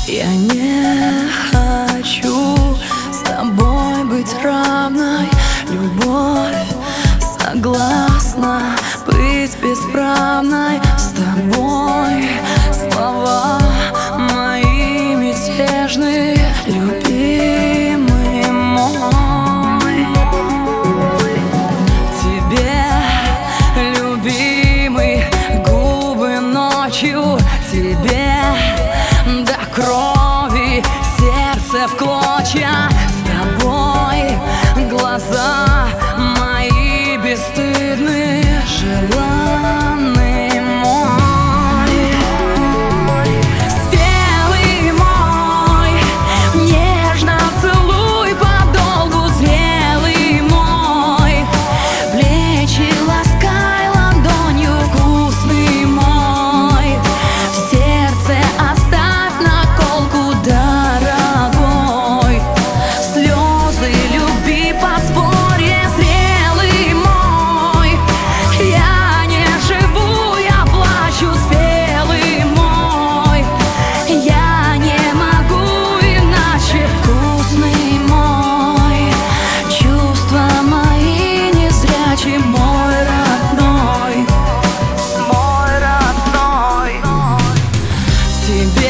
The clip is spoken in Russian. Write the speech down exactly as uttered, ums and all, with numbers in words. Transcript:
Я не хочу с тобой быть равной. Любовь согласна быть бесправной. С тобой слова мои мятежные, любимый мой. Тебе, любимый, губы ночью, тебе до крови сердце в клочья. С тобой глаза мои бесстыдные, желанный мой. Спелый мой, нежно целуй подолгу, зрелый мой, плечи ласкай ладонью, вкусный мой. В сердце оставь наколку, дорогой, слезы любви подспорье. Зрелый мой, я не живу, я плачу. Спелый мой, я не могу иначе. Вкусный мой, чувства мои незрячий, мой родной, мой родной. Тебе